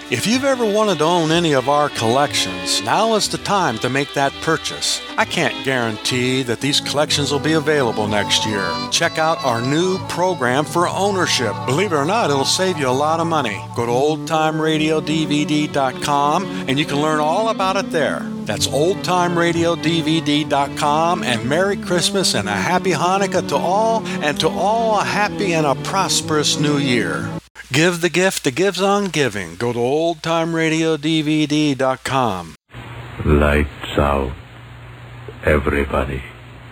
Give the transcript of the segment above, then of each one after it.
If you've ever wanted to own any of our collections, now is the time to make that purchase. I can't guarantee that these collections will be available next year. Check out our new program for ownership. Believe it or not, it'll save you a lot of money. Go to oldtimeradiodvd.com and you can learn all about it there. That's oldtimeradiodvd.com, and Merry Christmas and a Happy Hanukkah to all, and to all a happy and a prosperous New Year. Give the gift that gives on giving. Go to oldtimeradiodvd.com. Lights out, everybody.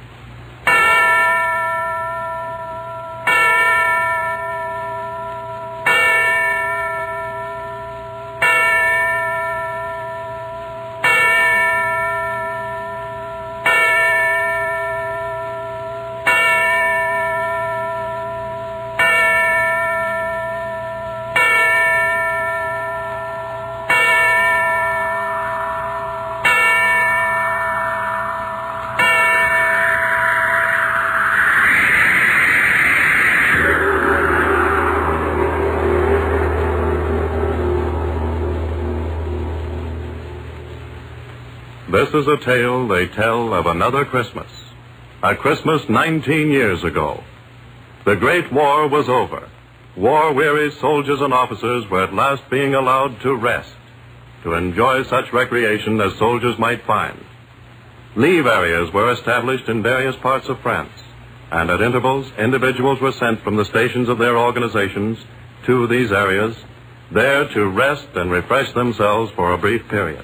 This is a tale they tell of another Christmas. A Christmas 19 years ago. The Great War was over. War-weary soldiers and officers were at last being allowed to rest, to enjoy such recreation as soldiers might find. Leave areas were established in various parts of France, and at intervals, individuals were sent from the stations of their organizations to these areas, there to rest and refresh themselves for a brief period.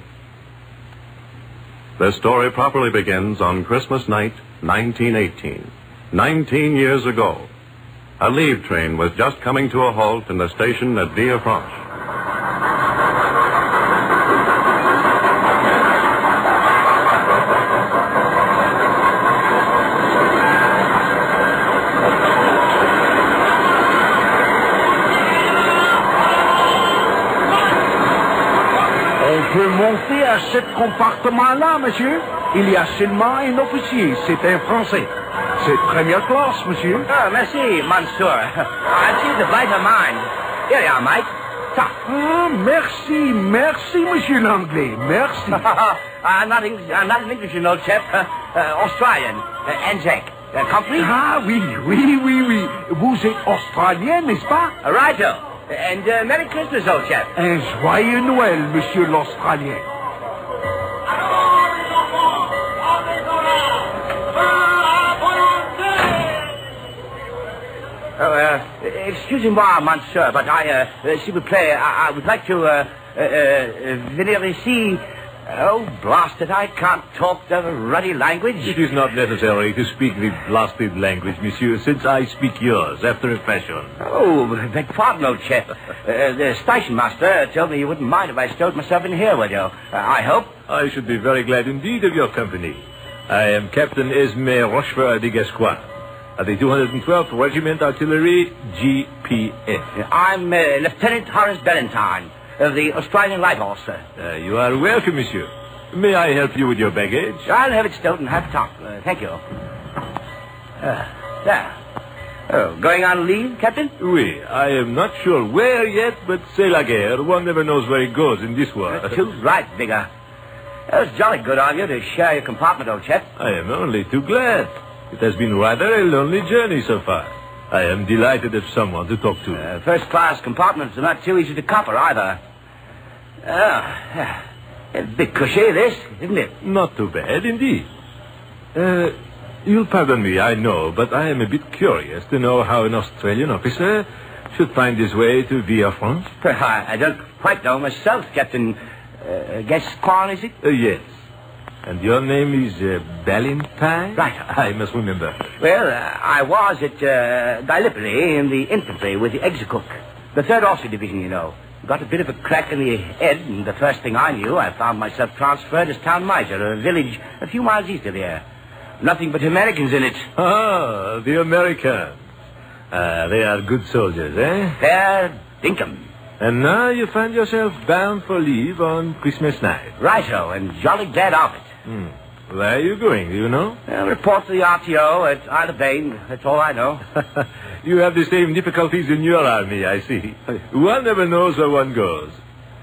This story properly begins on Christmas night, 1918. 19 years ago, a leave train was just coming to a halt in the station at Villefranche. Monter à ce compartiment-là, monsieur. Il y a seulement un officier. C'est un Français. C'est première classe, monsieur. Oh, merci, monsieur. I choose the flight of mine. Here you are, mate. Ah, merci, monsieur l'anglais. Merci. I'm not English, you know, chap. Australian. Anzac. Company? Ah, oui. Vous êtes australien, n'est-ce pas? Righto. And Merry Christmas, old chap. Un joyeux Noël, monsieur l'Australien. Excusez-moi, monsieur, but s'il vous plaît, I would like to venir ici. Oh, blast it, I can't talk the ruddy language. It is not necessary to speak the blasted language, monsieur, since I speak yours after a fashion. Oh, beg pardon, old chap. The station master told me you wouldn't mind if I stowed myself in here with you. I hope. I should be very glad indeed of your company. I am Captain Esme Rochefort de Gascoigne, of the 212th Regiment Artillery, GPS. I'm Lieutenant Horace Ballantyne, of the Australian Light Horse, sir. You are welcome, monsieur. May I help you with your baggage? I'll have it stowed and have top. Thank you. There. Oh, going on leave, Captain? Oui, I am not sure where yet, but c'est la guerre. One never knows where it goes in this war. Too right, Bigger. It was jolly good of you to share your compartment, old chap. I am only too glad. It has been rather a lonely journey so far. I am delighted to have someone to talk to. First-class compartments are not too easy to copper, either. A bit cushy, this, isn't it? Not too bad, indeed. You'll pardon me, I know, but I am a bit curious to know how an Australian officer should find his way to Villefranche. I don't quite know myself, Captain. Gascoigne, is it? Yes. And your name is Ballantyne? Right. I must remember. Well, I was at Gallipoli in the infantry with the Executive. The 3rd Austria Division, you know. Got a bit of a crack in the head, and the first thing I knew, I found myself transferred as town miser, a village a few miles east of here. Nothing but Americans in it. Ah, the Americans. They are good soldiers, eh? Fair dinkum. And now you find yourself bound for leave on Christmas night. Righto, and jolly glad of it. Where are you going, do you know? Report to the RTO at Isle of Bane. That's all I know. You have the same difficulties in your army, I see. One never knows where one goes.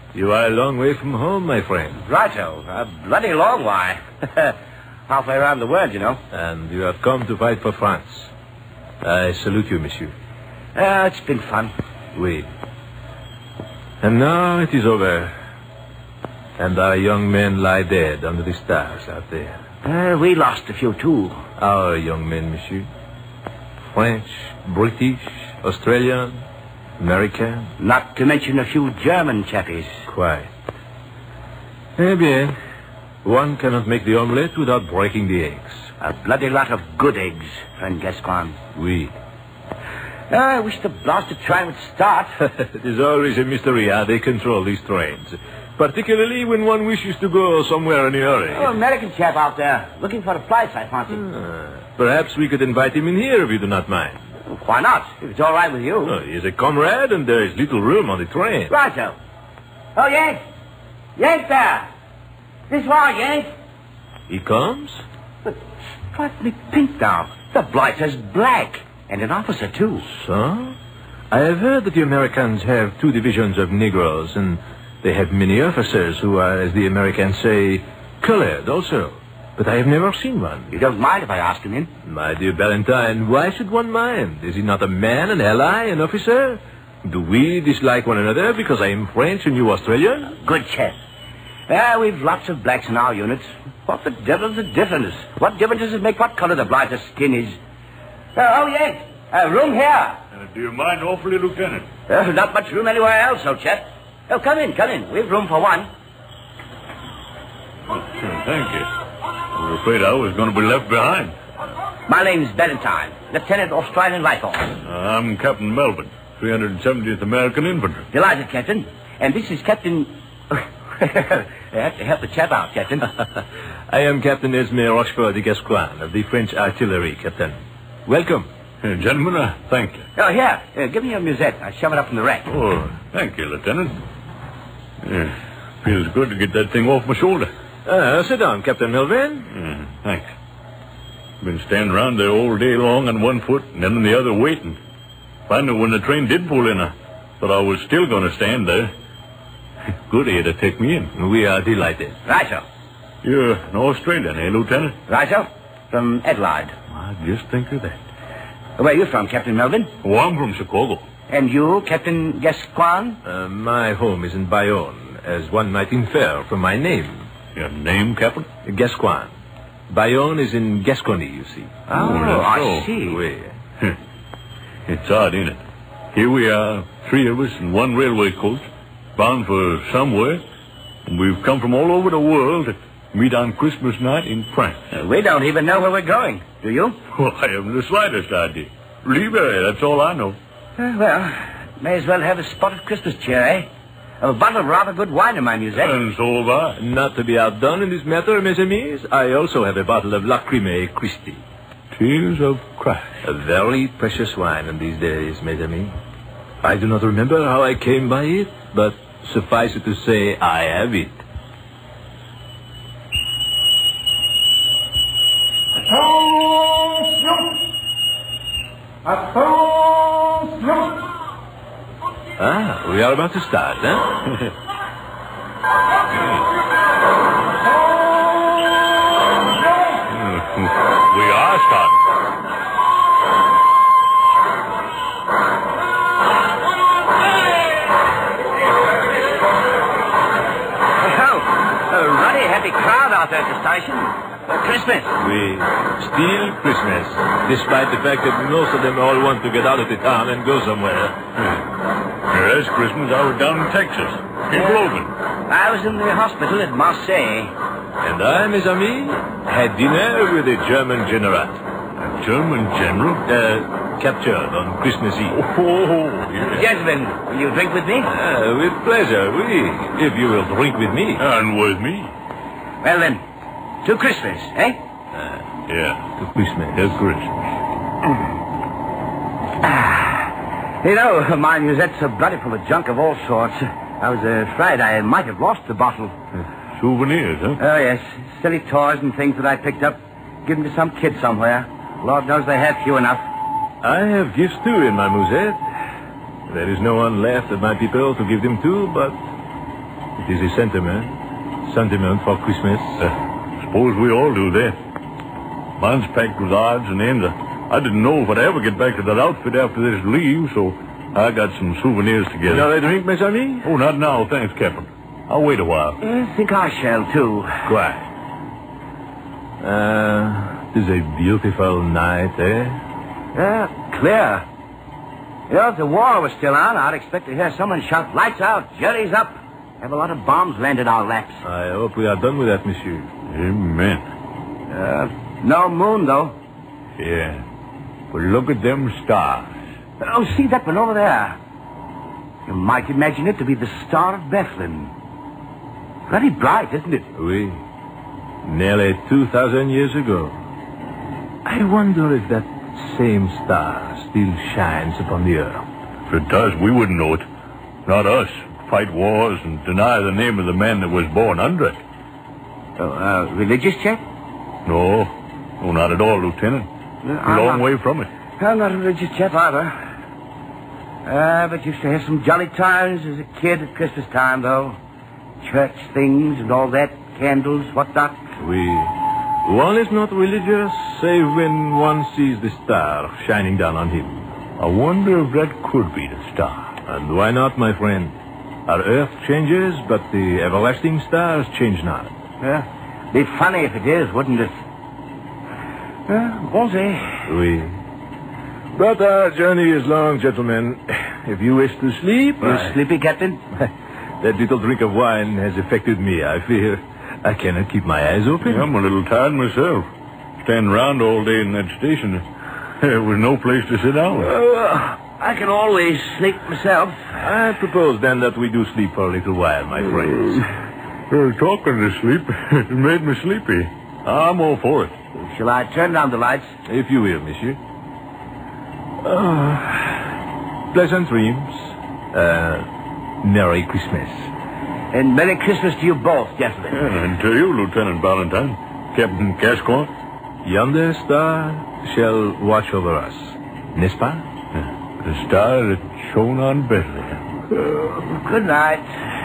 You are a long way from home, my friend. Righto. A bloody long way. Halfway around the world, you know. And you have come to fight for France. I salute you, monsieur. It's been fun. Oui. And now it is over. And our young men lie dead under the stars out there. We lost a few, too. Our young men, monsieur. French, British, Australian, American. Not to mention a few German chappies. Quite. Eh bien, one cannot make the omelette without breaking the eggs. A bloody lot of good eggs, friend Gascoigne. Oui. I wish the blasted train would start. It is always a mystery how they control these trains. Particularly when one wishes to go somewhere in a hurry. Oh, American chap out there, looking for a place, I fancy. Perhaps we could invite him in here if you do not mind. Why not, if it's all right with you? Oh, he is a comrade and there is little room on the train. Righto. Oh, Yank. Yank there. This way, Yank. He comes? But strike me pink now. The blighter's black. And an officer, too. So? I have heard that the Americans have 2 divisions of Negroes, and they have many officers who are, as the Americans say, colored also. But I have never seen one. You don't mind if I ask him in? My dear Valentine, why should one mind? Is he not a man, an ally, an officer? Do we dislike one another because I am French and you Australian? Good chap. We've lots of blacks in our units. What the devil's the difference? What difference does it make what color the blighter's skin is? Oh, yes. Room here. Do you mind awfully, Lieutenant? Not much room anywhere else, old chap. Oh, come in. We've room for one. Oh, sure, thank you. I was afraid I was going to be left behind. My name's Valentine, Lieutenant Australian Rifle. I'm Captain Melvin, 370th American Infantry. Delighted, Captain. And this is Captain... I have to help the chap out, Captain. I am Captain Esme Rochefort de Gascoigne of the French Artillery, Captain. Welcome. Gentlemen, thank you. Oh, here. Give me your musette. I'll shove it up in the rack. Oh, thank you, Lieutenant. Feels good to get that thing off my shoulder. Sit down, Captain Melvin. Thanks. Been standing around there all day long on one foot and then on the other waiting. Finally, when the train did pull in, I thought I was still going to stand there. Good of you to take me in. We are delighted. Righto. You're an Australian, eh, Lieutenant? Righto. From Adelaide. I just think of that. Where are you from, Captain Melvin? Oh, I'm from Chicago. And you, Captain Gascoigne? My home is in Bayonne, as one might infer from my name. Your name, Captain? Gascoigne. Bayonne is in Gascony, you see. Oh, I see. Oui. It's odd, ain't it? Here we are, 3 of us in one railway coach, bound for somewhere, and we've come from all over the world to meet on Christmas night in France. We don't even know where we're going, do you? Well, I haven't the slightest idea. Libre, that's all I know. May as well have a spotted Christmas cheer, eh? A bottle of rather good wine in my musette. And so have I. Not to be outdone in this matter, mes amis, I also have a bottle of Lacryme Christi. Tears of Christ. A very precious wine in these days, mes amis. I do not remember how I came by it, but suffice it to say, I have it. We are about to start, huh? We are starting. A ruddy happy crowd out there at the station. Christmas. We still Christmas, despite the fact that most of them all want to get out of the town and go somewhere. Last Christmas, I was down in Texas, in Logan. I was in the hospital at Marseille. And I, mes amis, had dinner with a German general. A German general? Captured on Christmas Eve. Oh, yes. Gentlemen, will you drink with me? With pleasure, oui, if you will drink with me. And with me. Well then, to Christmas, eh? Yeah. To Christmas. To Christmas. You know, my musette's so bloody full of junk of all sorts. I was afraid I might have lost the bottle. Souvenirs, huh? Oh, yes. Silly toys and things that I picked up. Given to some kid somewhere. Lord knows they have few enough. I have gifts, too, in my musette. There is no one left of my people to give them to, but It is a sentiment for Christmas. Suppose we all do that. Mine's packed with odds and ends. I didn't know if I'd ever get back to that outfit after this leave, so I got some souvenirs together. Shall I drink, mes amis? Oh, not now, thanks, Captain. I'll wait a while. I think I shall, too. Quiet. It is a beautiful night, eh? Yeah, clear. You know, if the war was still on, I'd expect to hear someone shout, lights out, jury's up. Have a lot of bombs landed our laps. I hope we are done with that, monsieur. Amen. No moon, though. Yeah. But look at them stars. Oh, see that one over there? You might imagine it to be the Star of Bethlehem. Very bright, isn't it? Oui. Nearly 2,000 years ago. I wonder if that same star still shines upon the earth. If it does, we wouldn't know it. Not us. Fight wars and deny the name of the man that was born under it. Religious check? No, not at all, Lieutenant. A long way from it. I'm not a religious chap either. But used to have some jolly times as a kid at Christmas time, though. Church things and all that, candles, whatnot. One is not religious, save when one sees the star shining down on him. I wonder if that could be the star. And why not, my friend? Our earth changes, but the everlasting stars change not. Yeah, be funny if it is, wouldn't it? Won't they? Oui. But our journey is long, gentlemen. If you wish to sleep... You sleepy, Captain? That little drink of wine has affected me, I fear. I cannot keep my eyes open. Yeah, I'm a little tired myself. Standing around all day in that station. There was no place to sit down. I can always sleep myself. I propose, then, that we do sleep for a little while, my friends. Talking to sleep, it made me sleepy. I'm all for it. Shall I turn down the lights? If you will, monsieur. Pleasant dreams. Merry Christmas. And Merry Christmas to you both, gentlemen. And to you, Lieutenant Valentine. Captain Gascoigne. Yonder star shall watch over us. N'est-ce pas? The star that shone on Bethlehem. Good night.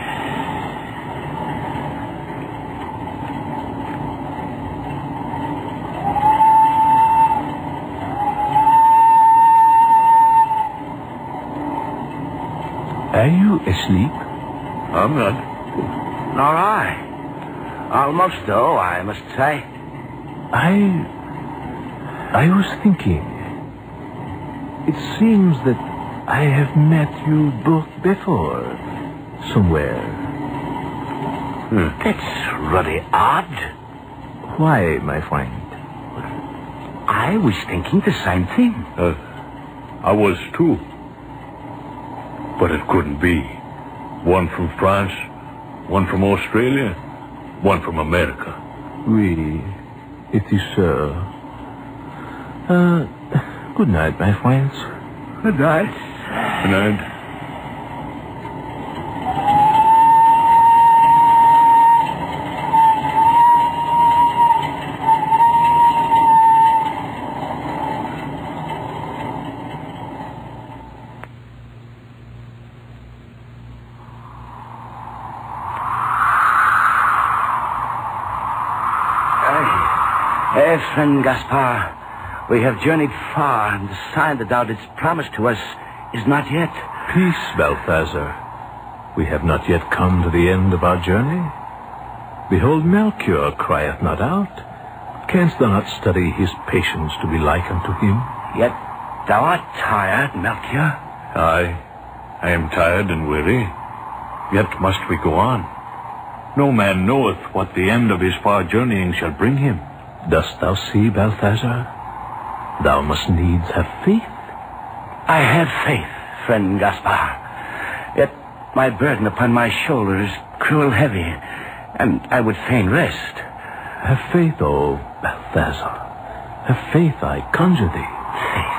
Are you asleep? I'm not. Nor I. Almost, though, I must say. I was thinking. It seems that I have met you both before. Somewhere. That's really odd. Why, my friend? I was thinking the same thing. I was too. But it couldn't be. One from France, one from Australia, one from America. Oui, it is so. Good night, my friends. Good night. Good night. Friend Gaspar, we have journeyed far, and the sign that thou didst promise to us is not yet. Peace, Balthazar. We have not yet come to the end of our journey. Behold, Melchior crieth not out. Canst thou not study his patience to be like unto him? Yet thou art tired, Melchior. I am tired and weary. Yet must we go on. No man knoweth what the end of his far journeying shall bring him. Dost thou see, Balthazar? Thou must needs have faith. I have faith, friend Gaspar. Yet my burden upon my shoulder is cruel heavy, and I would fain rest. Have faith, O Balthazar. Have faith, I conjure thee. Faith.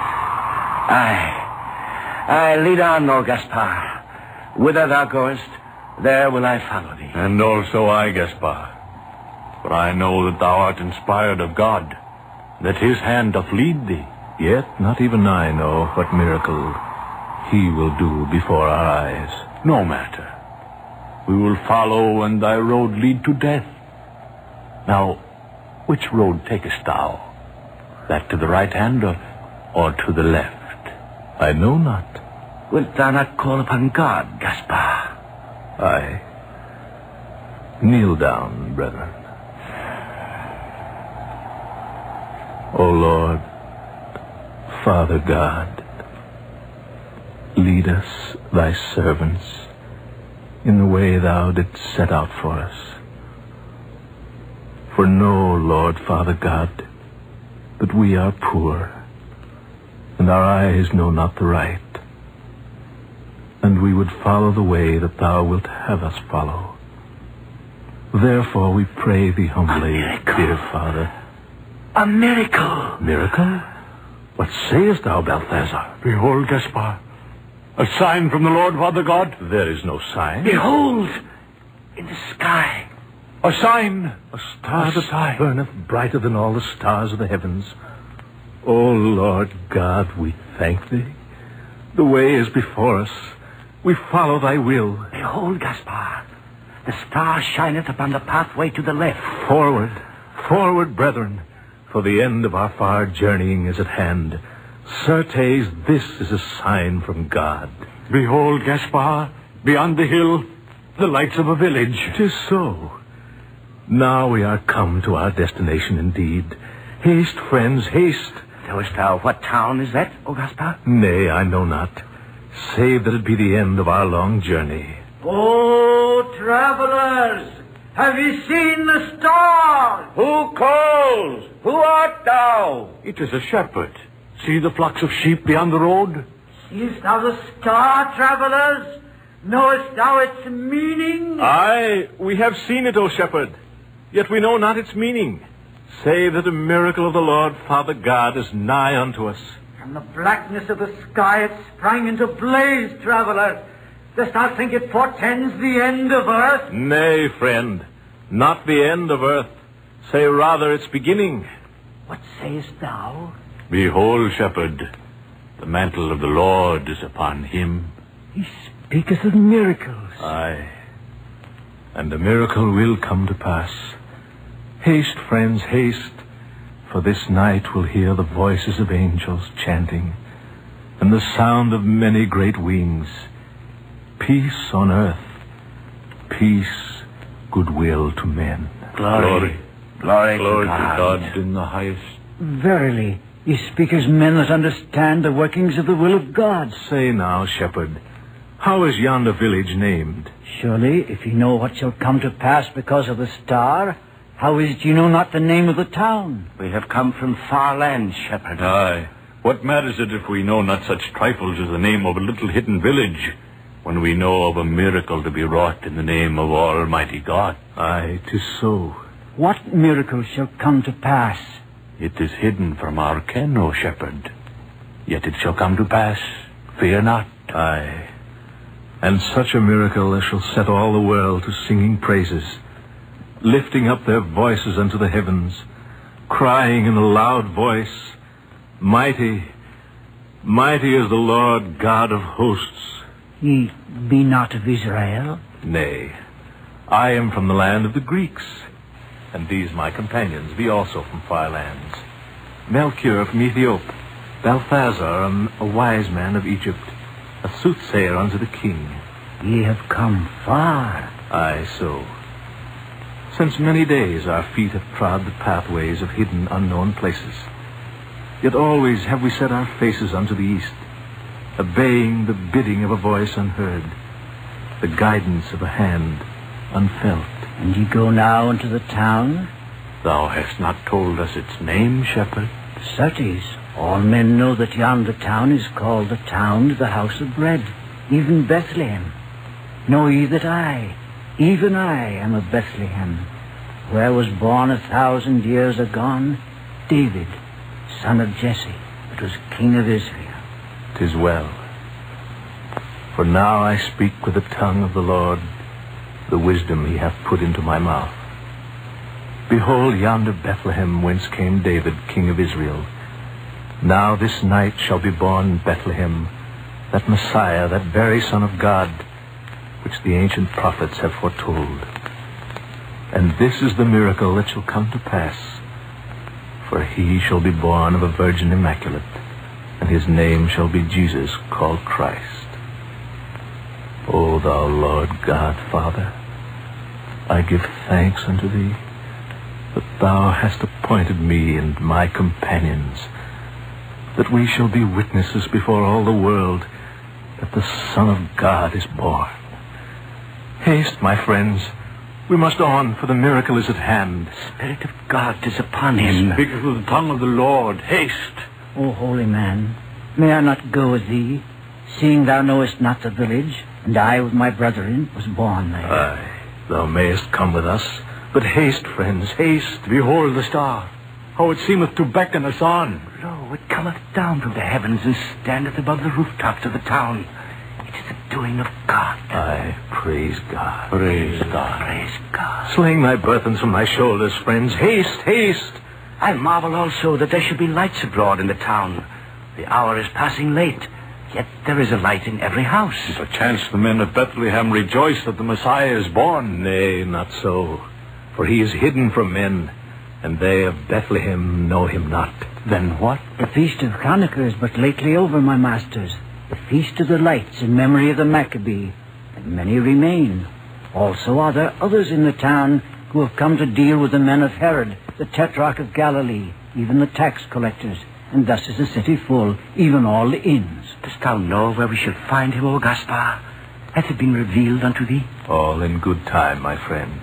I lead on, O Gaspar. Whither thou goest, there will I follow thee. And also I, Gaspar. For I know that thou art inspired of God, that his hand doth lead thee. Yet not even I know what miracle he will do before our eyes. No matter. We will follow, and thy road lead to death. Now, which road takest thou? That to the right hand or to the left? I know not. Wilt thou not call upon God, Gaspar? Aye. Kneel down, brethren. O Lord, Father God, lead us, thy servants, in the way thou didst set out for us. For know, Lord, Father God, that we are poor, and our eyes know not the right, and we would follow the way that thou wilt have us follow. Therefore we pray thee humbly, dear Father. A miracle! Miracle? What sayest thou, Balthazar? Behold, Gaspar, a sign from the Lord Father God. There is no sign. Behold! In the sky. A sign. A star that burneth brighter than all the stars of the heavens. O Lord God, we thank thee. The way is before us. We follow thy will. Behold, Gaspar, the star shineth upon the pathway to the left. Forward, forward, brethren, for the end of our far journeying is at hand. Certes, this is a sign from God. Behold, Gaspar, beyond the hill, the lights of a village. 'Tis so. Now we are come to our destination indeed. Haste, friends, haste. Knowest thou what town is that, O Gaspar? Nay, I know not, save that it be the end of our long journey. Oh, travelers, have ye seen the star? Who calls? Who art thou? It is a shepherd. See the flocks of sheep beyond the road? Seest thou the star, travelers? Knowest thou its meaning? Aye, we have seen it, O shepherd, yet we know not its meaning, save that a miracle of the Lord Father God is nigh unto us. From the blackness of the sky it sprang into blaze, traveler. Dost thou think it portends the end of earth? Nay, friend, not the end of earth. Say rather its beginning. What sayest thou? Behold, shepherd, the mantle of the Lord is upon him. He speaketh of miracles. Aye, and the miracle will come to pass. Haste, friends, haste, for this night will hear the voices of angels chanting, and the sound of many great wings. Peace on earth, peace, goodwill to men. Glory to God. In the highest. Verily, ye speak as men that understand the workings of the will of God. Say now, shepherd, how is yonder village named? Surely, if ye know what shall come to pass because of the star, how is it ye know not the name of the town? We have come from far lands, shepherd. Aye. What matters it if we know not such trifles as the name of a little hidden village, when we know of a miracle to be wrought in the name of Almighty God? Aye, 'tis so. What miracle shall come to pass? It is hidden from our ken, O shepherd. Yet it shall come to pass. Fear not. Aye. And such a miracle as shall set all the world to singing praises, lifting up their voices unto the heavens, crying in a loud voice, Mighty, mighty is the Lord God of hosts. Ye be not of Israel? Nay, I am from the land of the Greeks, and these my companions be also from far lands. Melchior from Ethiopia, Balthazar, a wise man of Egypt, a soothsayer unto the king. Ye have come far. Aye, so. Since many days our feet have trod the pathways of hidden, unknown places. Yet always have we set our faces unto the east, obeying the bidding of a voice unheard, the guidance of a hand unfelt. And ye go now into the town? Thou hast not told us its name, shepherd. Certes, all men know that yonder town is called the town of the house of bread, even Bethlehem. Know ye that I, even I, am of Bethlehem, where was born 1,000 years agone David, son of Jesse, that was king of Israel. 'Tis well. For now I speak with the tongue of the Lord, the wisdom he hath put into my mouth. Behold yonder Bethlehem whence came David, king of Israel. Now this night shall be born in Bethlehem that Messiah, that very Son of God, which the ancient prophets have foretold. And this is the miracle that shall come to pass. For he shall be born of a virgin immaculate, and his name shall be Jesus, called Christ. O thou Lord God, Father, I give thanks unto thee, that thou hast appointed me and my companions, that we shall be witnesses before all the world that the Son of God is born. Haste, my friends, we must on, for the miracle is at hand. The Spirit of God is upon him. Speak with the tongue of the Lord. Haste. O holy man, may I not go with thee, seeing thou knowest not the village, and I with my brethren was born there? Aye, thou mayest come with us, but haste, friends, haste. Behold the star, how it seemeth to beckon us on. Lo, it cometh down from the heavens and standeth above the rooftops of the town. It is the doing of God. Aye, praise God. Praise God. Praise God. Sling thy burthens from thy shoulders, friends. Haste, haste. I marvel also that there should be lights abroad in the town. The hour is passing late, yet there is a light in every house. Perchance the men of Bethlehem rejoice that the Messiah is born. Nay, not so. For he is hidden from men, and they of Bethlehem know him not. Then what? The feast of Hanukkah is but lately over, my masters. The feast of the lights in memory of the Maccabee, and many remain. Also are there others in the town who have come to deal with the men of Herod, the Tetrarch of Galilee, even the tax collectors, and thus is the city full, even all the inns. Dost thou know where we shall find him, O Gaspar? Hath it been revealed unto thee? All in good time, my friend.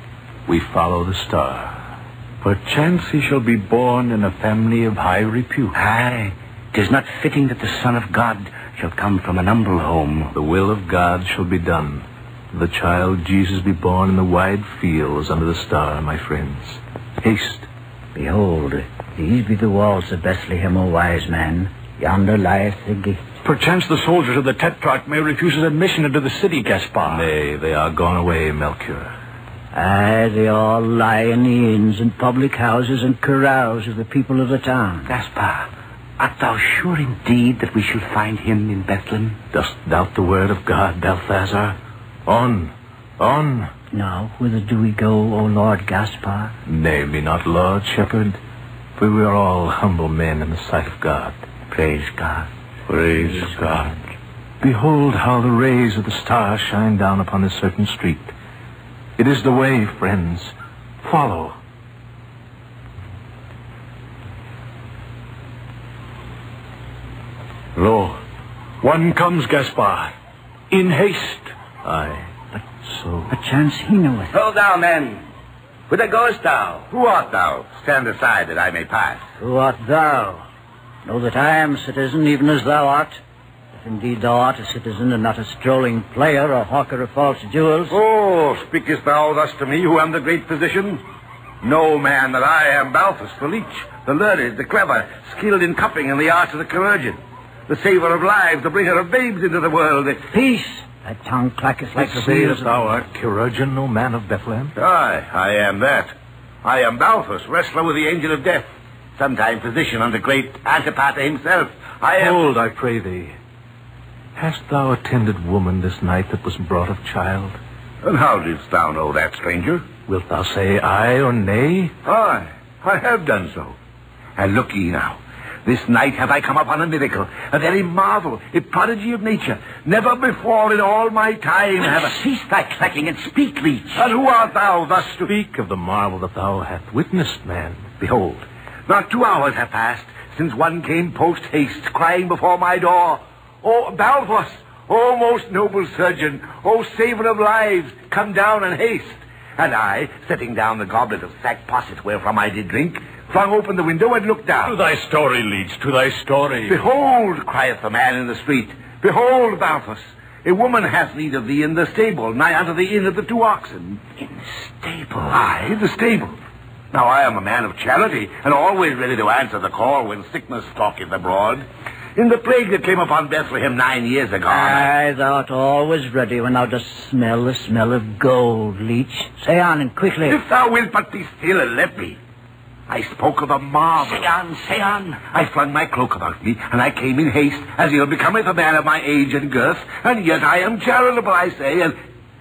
We follow the star. Perchance he shall be born in a family of high repute. Aye, 'tis not fitting that the Son of God shall come from an humble home. The will of God shall be done. The child Jesus be born in the wide fields under the star, my friends. Haste. Behold, these be the walls of Bethlehem, O wise man. Yonder lieth the gate. Perchance the soldiers of the Tetrarch may refuse us admission into the city, Gaspar. Nay, they are gone away, Melchior. Aye, they all lie in the inns and public houses and carouse of the people of the town. Gaspar, art thou sure indeed that we shall find him in Bethlehem? Dost doubt the word of God, Balthazar? On, on. Now, whither do we go, O Lord Gaspar? Name me not Lord, shepherd, for we are all humble men in the sight of God. Praise God. Praise God. Behold how the rays of the star shine down upon this certain street. It is the way, friends. Follow. Lo, one comes, Gaspar. In haste. Aye, but so... Perchance he knoweth. Hold thou, men. Whither goest thou? Who art thou? Stand aside that I may pass. Who art thou? Know that I am citizen, even as thou art. If indeed thou art a citizen, and not a strolling player or hawker of false jewels. Oh, speakest thou thus to me, who am the great physician? Know, man, that I am Balthus, the leech, the learned, the clever, skilled in cupping and the arts of the chirurgeon, the saver of lives, the bringer of babes into the world. Peace! Thy tongue clacketh like the wheels Sayest of... thou art chirurgeon, O man of Bethlehem? Aye, I am that. I am Balthus, wrestler with the angel of death, sometime physician under great Antipater himself. I am... Hold, I pray thee. Hast thou attended woman this night that was brought of child? And how didst thou know that, stranger? Wilt thou say aye or nay? Aye, I have done so. And look ye now. This night have I come upon a miracle, a very marvel, a prodigy of nature. Never before in all my time have I... Cease thy clacking and speak, leech. And who art thou thus to... Speak of the marvel that thou hast witnessed, man. Behold, Not 2 hours have passed since one came post-haste, crying before my door, "O Balthus, O most noble surgeon, O saver of lives, come down and haste." And I, setting down the goblet of sack posset wherefrom I did drink, flung open the window and looked down. To thy story, leech, to thy story. "Behold," crieth the man in the street, "behold, Balthus, a woman hath need of thee in the stable, nigh unto the inn of the 2 oxen. In the stable. Aye, the stable. Now I am a man of charity, and always ready to answer the call when sickness stalketh abroad. In the plague that came upon Bethlehem 9 years agone... Aye, thou art always ready when thou dost smell the smell of gold, leech. Say on, and quickly. If thou wilt but be still and let me. I spoke of a marvel. Say on, say on. I flung my cloak about me, and I came in haste, as ill becometh a man of my age and girth, and yet I am charitable, I say, and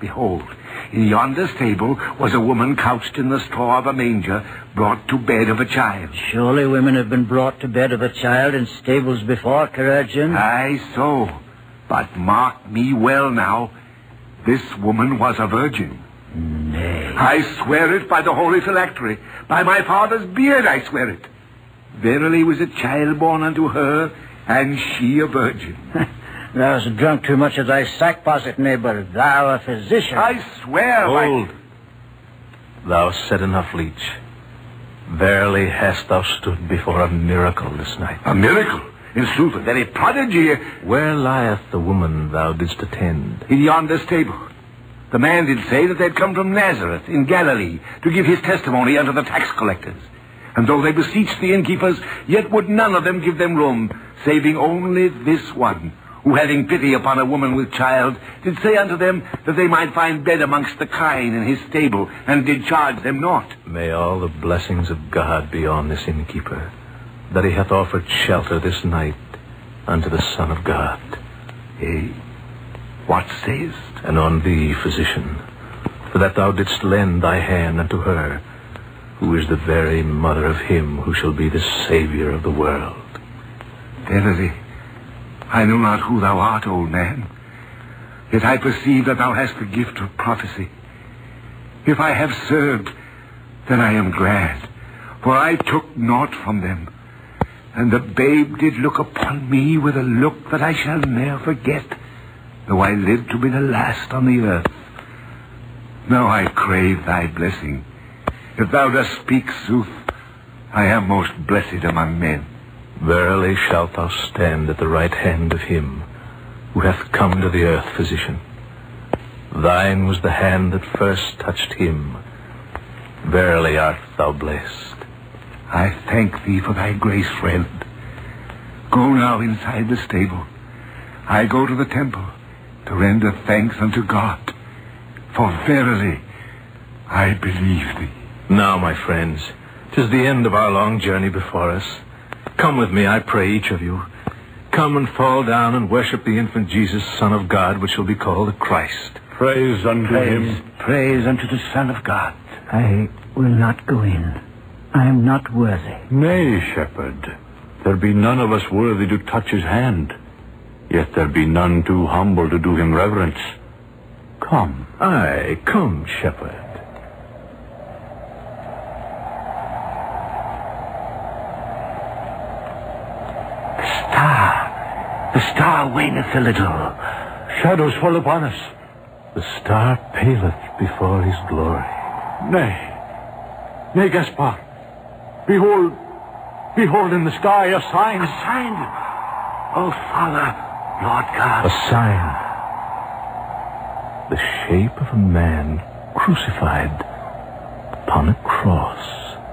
behold, in yonder stable was a woman couched in the straw of a manger, brought to bed of a child. Surely women have been brought to bed of a child in stables before, Caerdion. Aye, so. But mark me well now. This woman was a virgin. Nay. I swear it by the holy phylactery. By my father's beard I swear it. Verily was a child born unto her, and she a virgin. Thou hast drunk too much of thy sack posset, neighbor. Thou a physician. I swear Hold. Thou said enough, leech. Verily hast thou stood before a miracle this night. A miracle? In sooth, a very prodigy. Where lieth the woman thou didst attend? In yonder stable. The man did say that they'd come from Nazareth in Galilee to give his testimony unto the tax collectors. And though they beseeched the innkeepers, yet would none of them give them room, saving only this one, who having pity upon a woman with child, did say unto them that they might find bed amongst the kine in his stable, and did charge them not. May all the blessings of God be on this innkeeper, that he hath offered shelter this night unto the Son of God. What sayest? And on thee, physician, for that thou didst lend thy hand unto her, who is the very mother of him who shall be the Saviour of the world. Verily, I know not who thou art, old man, yet I perceive that thou hast the gift of prophecy. If I have served, then I am glad, for I took naught from them. And the babe did look upon me with a look that I shall ne'er forget, though I live to be the last on the earth. Now I crave thy blessing. If thou dost speak sooth, I am most blessed among men. Verily shalt thou stand at the right hand of him who hath come to the earth, physician. Thine was the hand that first touched him. Verily art thou blessed. I thank thee for thy grace, friend. Go now inside the stable. I go to the temple to render thanks unto God, for verily I believe thee. Now, my friends, 'tis the end of our long journey before us. Come with me, I pray, each of you. Come and fall down and worship the infant Jesus, Son of God, which shall be called the Christ. Praise unto him. Praise unto the Son of God. I will not go in. I am not worthy. Nay, shepherd, there be none of us worthy to touch his hand, yet there be none too humble to do him reverence. Come. Aye, come, shepherd. The star waneth a little. Shadows fall upon us. The star paleth before his glory. Nay, Gaspar. Behold in the sky a sign. A sign? Oh, Father, Lord God. A sign. The shape of a man crucified upon a cross.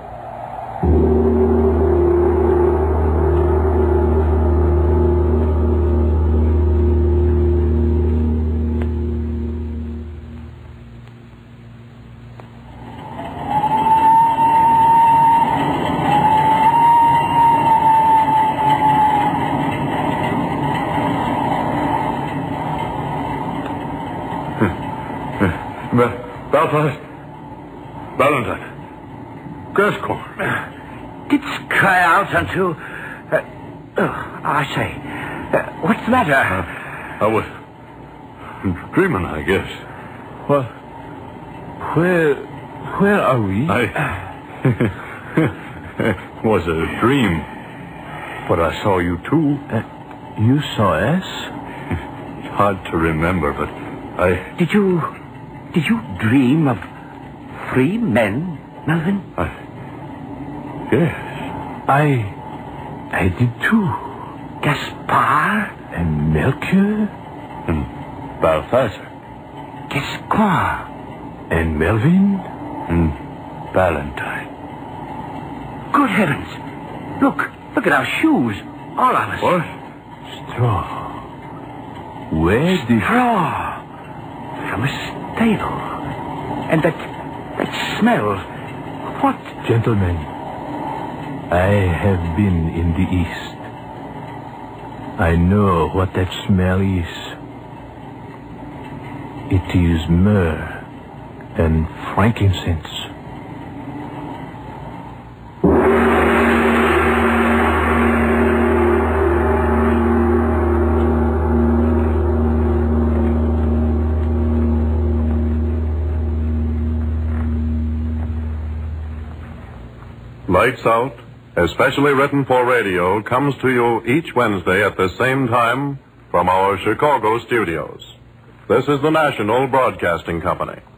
Belfast. Valentine. Gascoigne. Didst cry out unto... I say, what's the matter? I was dreaming, I guess. Well, where are we? It was a dream, but I saw you too. You saw us? It's hard to remember, but I... Did you dream of 3 men, Melvin? Yes. I did too. Gaspar? And Melchior? And Balthazar. Gascoigne? And Melvin? And Valentine. Good heavens. Look at our shoes. All of us. What? Straw. Where did... Straw. From a stable. And that smell. What? Gentlemen, I have been in the East. I know what that smell is. It is myrrh and frankincense. Lights Out, especially written for radio, comes to you each Wednesday at the same time from our Chicago studios. This is the National Broadcasting Company.